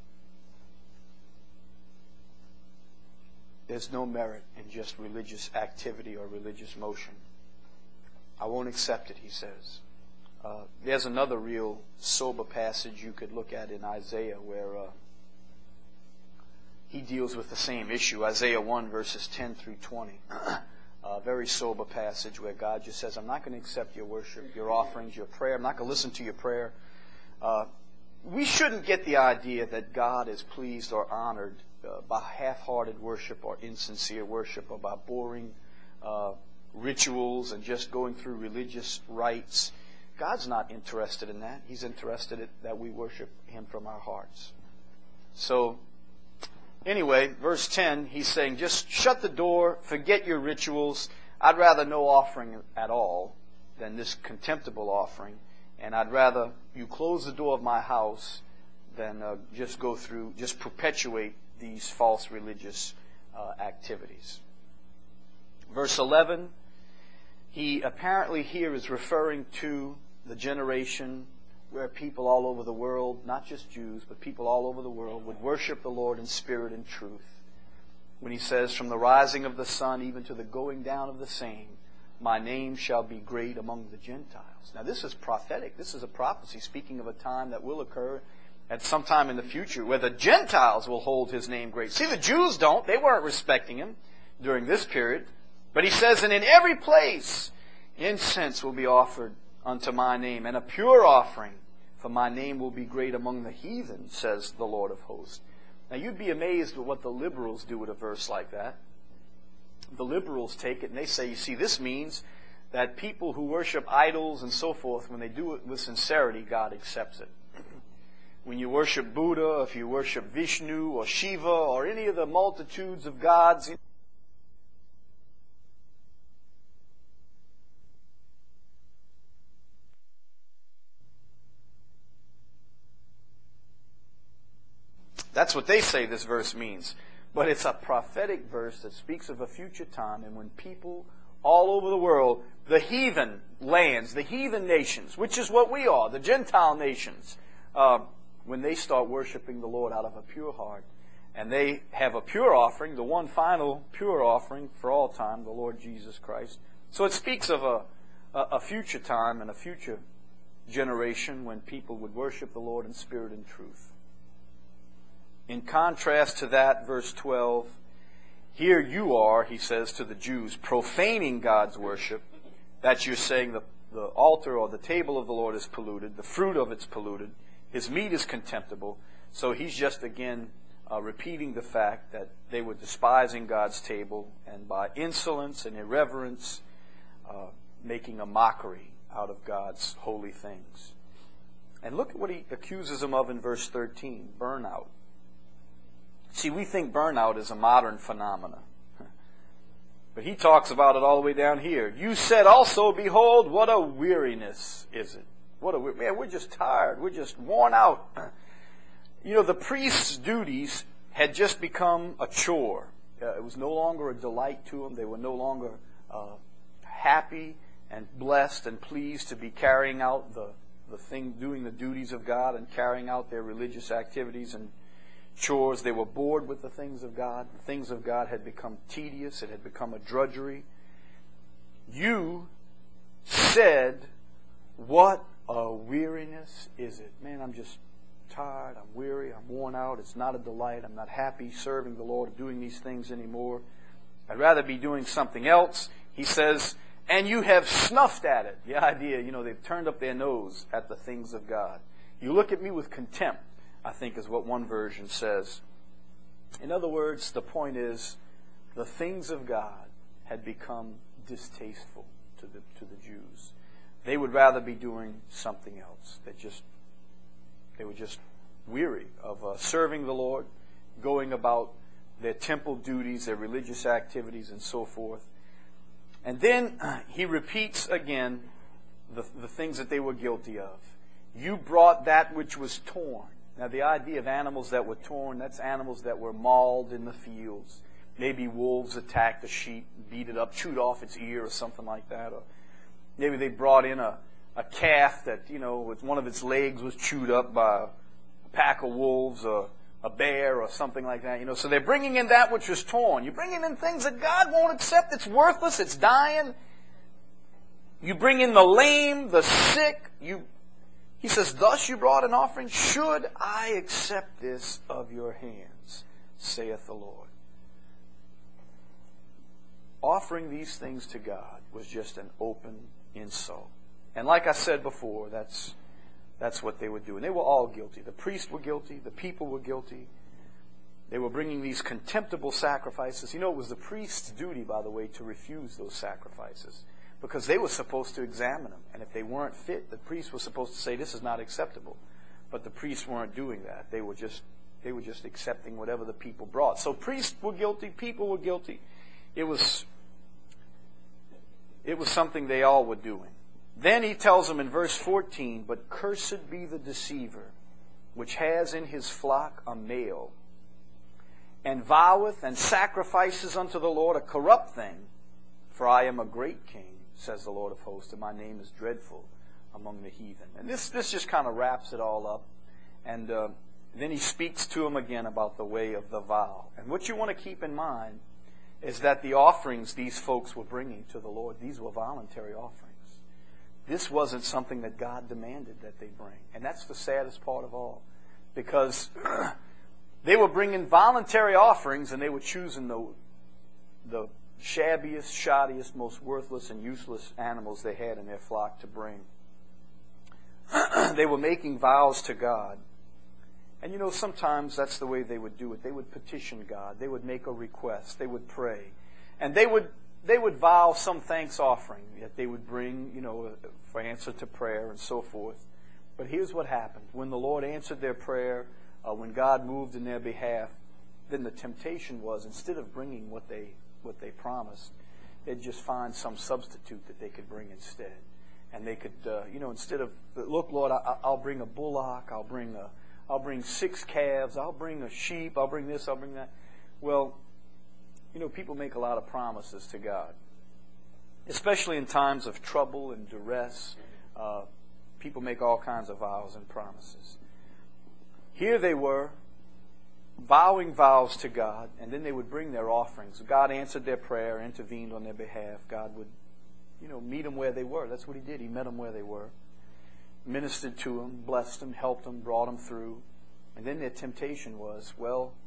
There's no merit in just religious activity or religious motion. I won't accept it, he says. Uh, there's another real sober passage you could look at in Isaiah where uh, he deals with the same issue. Isaiah one, verses ten through twenty. A very sober passage where God just says, I'm not going to accept your worship, your offerings, your prayer. I'm not going to listen to your prayer. Uh, we shouldn't get the idea that God is pleased or honored uh, by half-hearted worship or insincere worship or by boring uh, rituals and just going through religious rites. God's not interested in that. He's interested in that we worship Him from our hearts. So, anyway, verse ten, he's saying, just shut the door, forget your rituals. I'd rather no offering at all than this contemptible offering. And I'd rather you close the door of my house than uh, just go through, just perpetuate these false religious uh, activities. Verse eleven, he apparently here is referring to the generation where people all over the world, not just Jews, but people all over the world would worship the Lord in spirit and truth. When he says, from the rising of the sun even to the going down of the same, my name shall be great among the Gentiles. Now this is prophetic. This is a prophecy speaking of a time that will occur at some time in the future where the Gentiles will hold his name great. See, the Jews don't. They weren't respecting him during this period. But he says, and in every place incense will be offered unto my name, and a pure offering, for my name will be great among the heathen, says the Lord of hosts. Now you'd be amazed at what the liberals do with a verse like that. The liberals take it and they say, you see, this means that people who worship idols and so forth, when they do it with sincerity, God accepts it. When you worship Buddha, if you worship Vishnu or Shiva or any of the multitudes of gods, that's what they say this verse means. But it's a prophetic verse that speaks of a future time, and when people all over the world, the heathen lands, the heathen nations, which is what we are, the Gentile nations, uh, when they start worshiping the Lord out of a pure heart, and they have a pure offering, the one final pure offering for all time, the Lord Jesus Christ. So it speaks of a, a future time and a future generation when people would worship the Lord in spirit and truth. In contrast to that, verse twelve, here you are, he says to the Jews, profaning God's worship. That you're saying the, the altar or the table of the Lord is polluted, the fruit of it's polluted, his meat is contemptible. So he's just again uh, repeating the fact that they were despising God's table, and by insolence and irreverence, uh, making a mockery out of God's holy things. And look at what he accuses them of in verse thirteen, burnout. See, we think burnout is a modern phenomenon. But he talks about it all the way down here. You said also, behold, what a weariness is it. What a man, we're just tired. We're just worn out. You know, the priest's duties had just become a chore. Uh, it was no longer a delight to them. They were no longer uh, happy and blessed and pleased to be carrying out the, the thing, doing the duties of God and carrying out their religious activities and chores. They were bored with the things of God. The things of God had become tedious. It had become a drudgery. You said, what a weariness is it. Man, I'm just tired. I'm weary. I'm worn out. It's not a delight. I'm not happy serving the Lord, doing these things anymore. I'd rather be doing something else. He says, and you have snuffed at it. The idea, you know, they've turned up their nose at the things of God. You look at me with contempt, I think is what one version says. In other words, the point is, the things of God had become distasteful to the to the Jews. They would rather be doing something else. They just they were just weary of uh, serving the Lord, going about their temple duties, their religious activities, and so forth. And then uh, he repeats again the, the things that they were guilty of. You brought that which was torn. Now, the idea of animals that were torn, that's animals that were mauled in the fields. Maybe wolves attacked a sheep, beat it up, chewed off its ear or something like that. Or maybe they brought in a, a calf that, you know, with one of its legs was chewed up by a pack of wolves or a bear or something like that. You know, so they're bringing in that which was torn. You're bringing in things that God won't accept. It's worthless. It's dying. You bring in the lame, the sick. You He says, thus you brought an offering. Should I accept this of your hands, saith the Lord. Offering these things to God was just an open insult. And like I said before, that's that's what they would do. And they were all guilty. The priests were guilty. The people were guilty. They were bringing these contemptible sacrifices. You know, it was the priest's duty, by the way, to refuse those sacrifices, because they were supposed to examine them. And if they weren't fit, the priest was supposed to say, this is not acceptable. But the priests weren't doing that. They were just they were just accepting whatever the people brought. So priests were guilty, people were guilty. It was it was something they all were doing. Then he tells them in verse fourteen, but cursed be the deceiver, which has in his flock a male, and voweth and sacrifices unto the Lord a corrupt thing. For I am a great king, says the Lord of hosts, and my name is dreadful among the heathen. And this, this just kind of wraps it all up. And uh, then he speaks to them again about the way of the vow. And what you want to keep in mind is that the offerings these folks were bringing to the Lord, these were voluntary offerings. This wasn't something that God demanded that they bring. And that's the saddest part of all. Because they were bringing voluntary offerings, and they were choosing the the shabbiest, shoddiest, most worthless and useless animals they had in their flock to bring. They were making vows to God. And you know, sometimes that's the way they would do it. They would petition God. They would make a request. They would pray. And they would they would vow some thanks offering that they would bring, you know, for answer to prayer and so forth. But here's what happened. When the Lord answered their prayer, uh, when God moved in their behalf, then the temptation was, instead of bringing what they what they promised, they'd just find some substitute that they could bring instead. And they could, uh, you know, instead of, look, Lord, I, I'll bring a bullock, I'll bring a, I'll bring six calves, I'll bring a sheep, I'll bring this, I'll bring that. Well, you know, people make a lot of promises to God, especially in times of trouble and duress. Uh, people make all kinds of vows and promises. Here they were, vowing vows to God, and then they would bring their offerings. God answered their prayer, intervened on their behalf. God would, you know, meet them where they were. That's what He did. He met them where they were, ministered to them, blessed them, helped them, brought them through. And then their temptation was, well,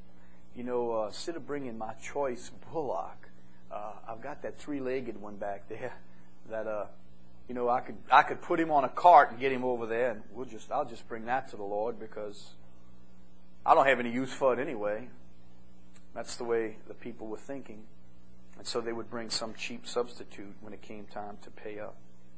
you know, uh, instead of bringing my choice bullock, uh, I've got that three-legged one back there that, uh, you know, I could I could put him on a cart and get him over there, and we'll just I'll just bring that to the Lord because I don't have any use for it anyway. That's the way the people were thinking. And so they would bring some cheap substitute when it came time to pay up.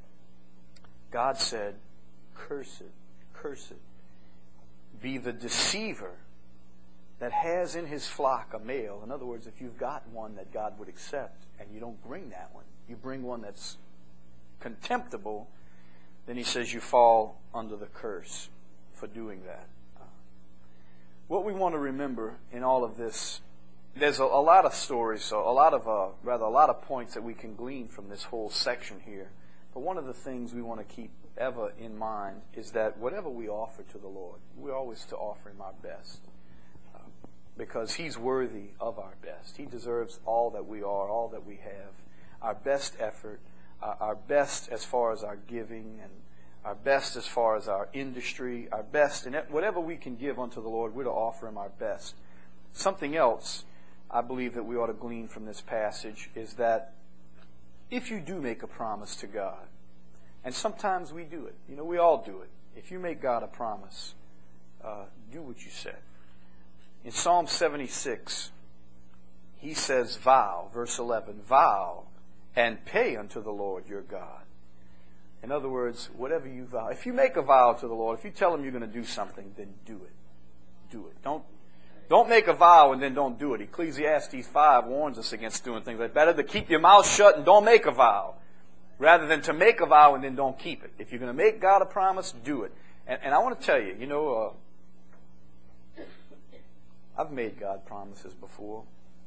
God said, curse it, curse it. Be the deceiver that has in his flock a male. In other words, if you've got one that God would accept and you don't bring that one, you bring one that's contemptible, then he says you fall under the curse for doing that. Uh, what we want to remember in all of this, there's a, a lot of stories, so a lot of, uh, rather a lot of points that we can glean from this whole section here. But one of the things we want to keep ever in mind is that whatever we offer to the Lord, we're always to offer him our best. Uh, because he's worthy of our best. He deserves all that we are, all that we have, our best effort, uh, our best as far as our giving, and our best as far as our industry, our best, and whatever we can give unto the Lord, we're to offer him our best. Something else I believe that we ought to glean from this passage is that if you do make a promise to God, and sometimes we do it, you know, we all do it. If you make God a promise, uh, do what you said. In Psalm seventy-six, he says, vow, verse eleven, vow and pay unto the Lord your God. In other words, whatever you vow, if you make a vow to the Lord, if you tell him you're going to do something, then do it. Do it. Don't Don't make a vow and then don't do it. Ecclesiastes five warns us against doing things like that. Better to keep your mouth shut and don't make a vow, rather than to make a vow and then don't keep it. If you're going to make God a promise, do it. And, and I want to tell you, you know, uh, I've made God promises before.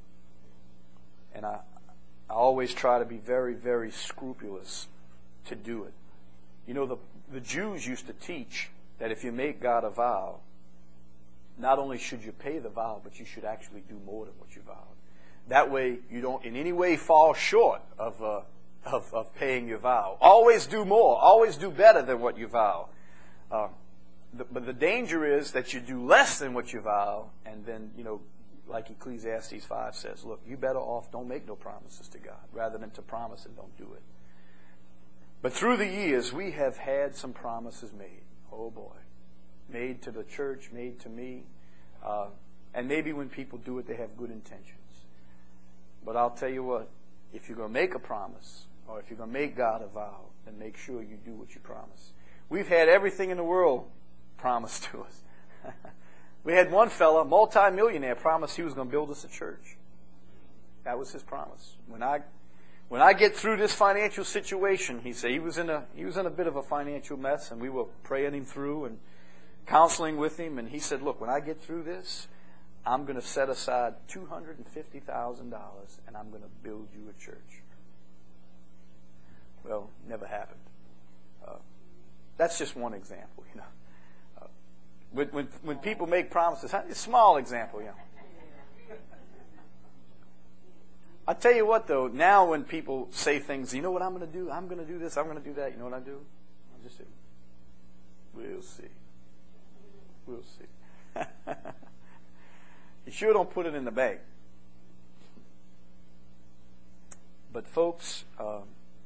And I, I always try to be very, very scrupulous to do it. You know, the, the Jews used to teach that if you make God a vow, not only should you pay the vow, but you should actually do more than what you vowed. That way, you don't in any way fall short of, uh, of, of paying your vow. Always do more. Always do better than what you vow. Uh, the, but the danger is that you do less than what you vow, and then, you know, like Ecclesiastes five says, look, you better off don't make no promises to God, rather than to promise and don't do it. But through the years, we have had some promises made. Oh, boy. Made to the church, made to me. Uh, and maybe when people do it, they have good intentions. But I'll tell you what, if you're going to make a promise, or if you're going to make God a vow, then make sure you do what you promise. We've had everything in the world promised to us. We had one fella, multi-millionaire, promise he was going to build us a church. That was his promise. When I when I get through this financial situation, he said he was in a he was in a bit of a financial mess, and we were praying him through and counseling with him, and he said, look, when I get through this, I'm going to set aside two hundred fifty thousand dollars, and I'm going to build you a church. Well, never happened. Uh, that's just one example, you know. Uh, when, when, when people make promises, a small example, you know. I tell you what, though, now when people say things, you know what I'm going to do? I'm going to do this, I'm going to do that. You know what I do? I just say, we'll see. We'll see. You sure don't put it in the bank. But folks, um,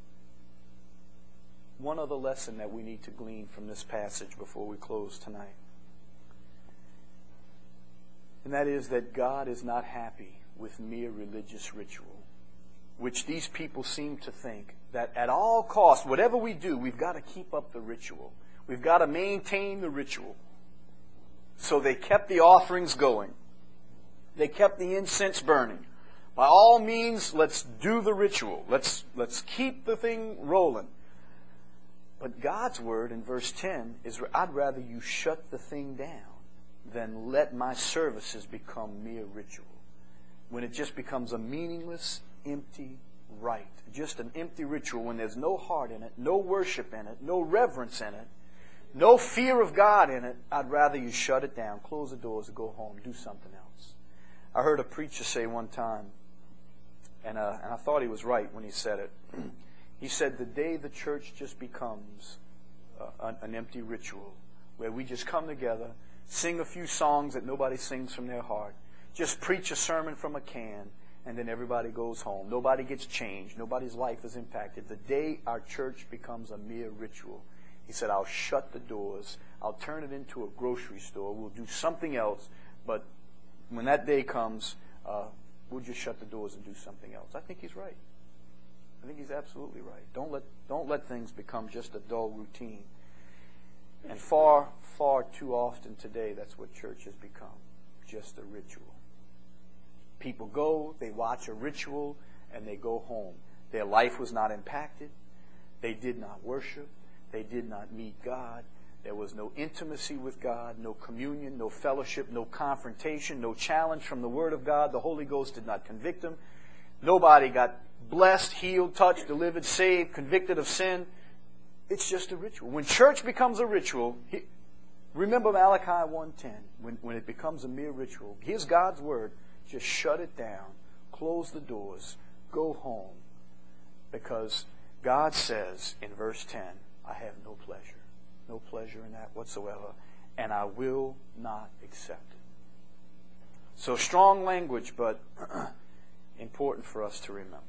one other lesson that we need to glean from this passage before we close tonight. And that is that God is not happy with mere religious ritual, which these people seem to think that at all costs, whatever we do, we've got to keep up the ritual. We've got to maintain the ritual. So they kept the offerings going. They kept the incense burning. By all means, let's do the ritual. Let's, let's keep the thing rolling. But God's word in verse ten is, I'd rather you shut the thing down than let my services become mere ritual. When it just becomes a meaningless, empty rite. Just an empty ritual when there's no heart in it, no worship in it, no reverence in it, no fear of God in it, I'd rather you shut it down, close the doors, and go home, do something else. I heard a preacher say one time, and, uh, and I thought he was right when he said it. He said, the day the church just becomes uh, an, an empty ritual, where we just come together, sing a few songs that nobody sings from their heart, just preach a sermon from a can, and then everybody goes home. Nobody gets changed. Nobody's life is impacted. The day our church becomes a mere ritual, he said, I'll shut the doors. I'll turn it into a grocery store. We'll do something else. But when that day comes, uh, we'll just shut the doors and do something else. I think he's right. I think he's absolutely right. Don't let, don't let things become just a dull routine. And far, far too often today, that's what church has become. Just a ritual. People go, they watch a ritual, and they go home. Their life was not impacted. They did not worship. They did not meet God. There was no intimacy with God, no communion, no fellowship, no confrontation, no challenge from the Word of God. The Holy Ghost did not convict them. Nobody got blessed, healed, touched, delivered, saved, convicted of sin. It's just a ritual. When church becomes a ritual, he, remember Malachi one ten, when, when it becomes a mere ritual, here's God's Word. Just shut it down, close the doors, go home. Because God says in verse ten, I have no pleasure, no pleasure in that whatsoever, and I will not accept it. So strong language, but important for us to remember.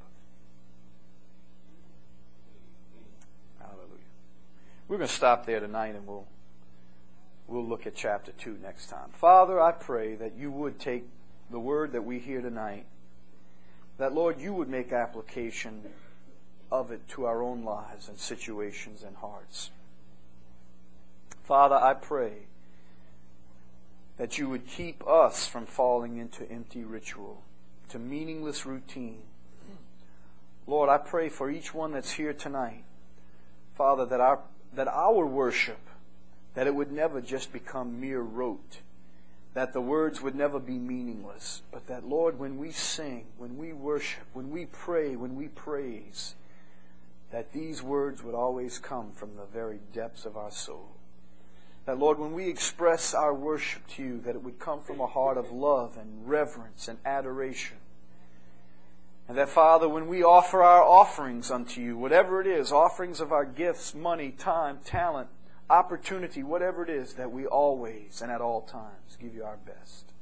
Hallelujah. We're going to stop there tonight, and we'll we'll look at chapter two next time. Father, I pray that you would take the word that we hear tonight, that, Lord, you would make application of it to our own lives and situations and hearts. Father, I pray that you would keep us from falling into empty ritual, to meaningless routine. Lord, I pray for each one that's here tonight, Father, that our, that our worship, that it would never just become mere rote, that the words would never be meaningless, but that, Lord, when we sing, when we worship, when we pray, when we praise, that these words would always come from the very depths of our soul. That, Lord, when we express our worship to you, that it would come from a heart of love and reverence and adoration. And that, Father, when we offer our offerings unto you, whatever it is, offerings of our gifts, money, time, talent, opportunity, whatever it is, that we always and at all times give you our best.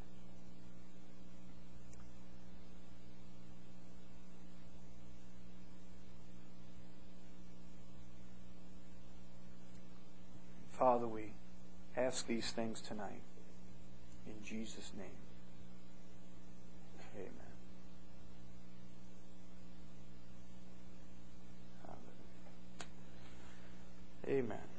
Father, we ask these things tonight in Jesus' name. Amen. Hallelujah. Amen.